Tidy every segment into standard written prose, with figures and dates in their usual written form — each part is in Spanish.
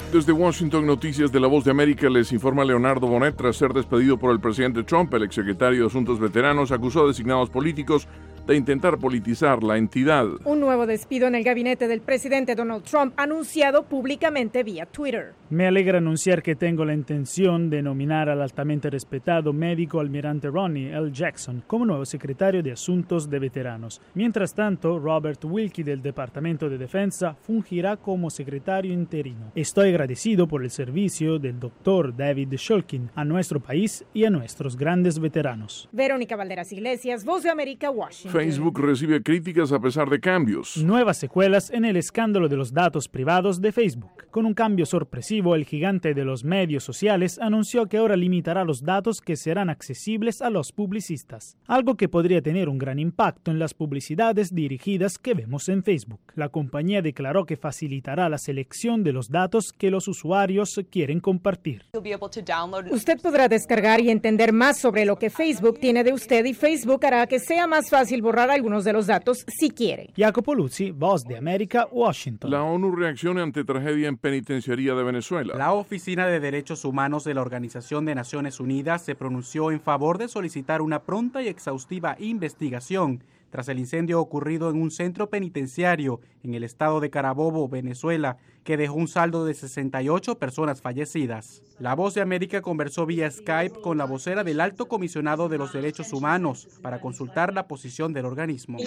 Desde Washington, Noticias de La Voz de América, les informa Leonardo Bonet. Tras ser despedido por el presidente Trump, el exsecretario de Asuntos Veteranos acusó a designados políticos de intentar politizar la entidad. Un nuevo despido en el gabinete del presidente Donald Trump, anunciado públicamente vía Twitter. Me alegra anunciar que tengo la intención de nominar al altamente respetado médico almirante Ronnie L. Jackson como nuevo secretario de Asuntos de Veteranos. Mientras tanto, Robert Wilkie del Departamento de Defensa fungirá como secretario interino. Estoy agradecido por el servicio del Dr. David Shulkin a nuestro país y a nuestros grandes veteranos. Verónica Valderas Iglesias, Voz de América, Washington. Facebook recibe críticas a pesar de cambios. Nuevas secuelas en el escándalo de los datos privados de Facebook. Con un cambio sorpresivo, el gigante de los medios sociales anunció que ahora limitará los datos que serán accesibles a los publicistas, algo que podría tener un gran impacto en las publicidades dirigidas que vemos en Facebook. La compañía declaró que facilitará la selección de los datos que los usuarios quieren compartir. Usted podrá descargar y entender más sobre lo que Facebook tiene de usted, y Facebook hará que sea más fácil borrar algunos de los datos si quiere. Jacopo Luzzi, Voz de América, Washington. La ONU reacciona ante tragedia en penitenciaría de Venezuela. La Oficina de Derechos Humanos de la Organización de Naciones Unidas se pronunció en favor de solicitar una pronta y exhaustiva investigación tras el incendio ocurrido en un centro penitenciario en el estado de Carabobo, Venezuela, que dejó un saldo de 68 personas fallecidas. La Voz de América conversó vía Skype con la vocera del Alto Comisionado de los Derechos Humanos para consultar la posición del organismo.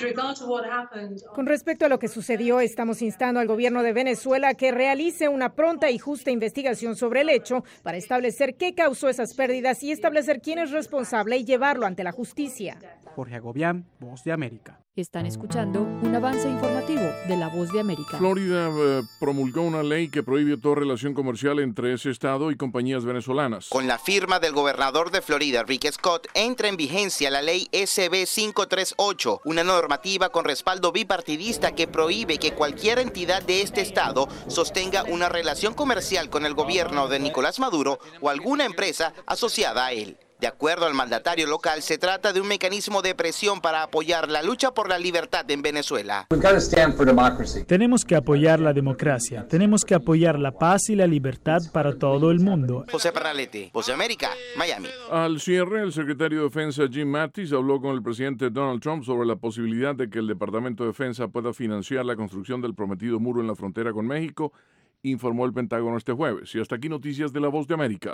Con respecto a lo que sucedió, estamos instando al gobierno de Venezuela a que realice una pronta y justa investigación sobre el hecho para establecer qué causó esas pérdidas y establecer quién es responsable y llevarlo ante la justicia. Jorge Agobián, Voz de América. Están escuchando un avance informativo de La Voz de América. Florida promulgó una ley que prohíbe toda relación comercial entre ese estado y compañías venezolanas. Con la firma del gobernador de Florida, Rick Scott, entra en vigencia la ley SB 538, una normativa con respaldo bipartidista que prohíbe que cualquier entidad de este estado sostenga una relación comercial con el gobierno de Nicolás Maduro o alguna empresa asociada a él. De acuerdo al mandatario local, se trata de un mecanismo de presión para apoyar la lucha por la libertad en Venezuela. Tenemos que apoyar la democracia, tenemos que apoyar la paz y la libertad para todo el mundo. José Pernalete, Voz de América, Miami. Al cierre, el secretario de Defensa Jim Mattis habló con el presidente Donald Trump sobre la posibilidad de que el Departamento de Defensa pueda financiar la construcción del prometido muro en la frontera con México, informó el Pentágono este jueves. Y hasta aquí noticias de La Voz de América.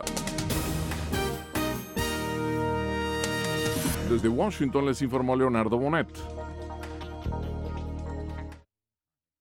Desde Washington les informó Leonardo Bonet.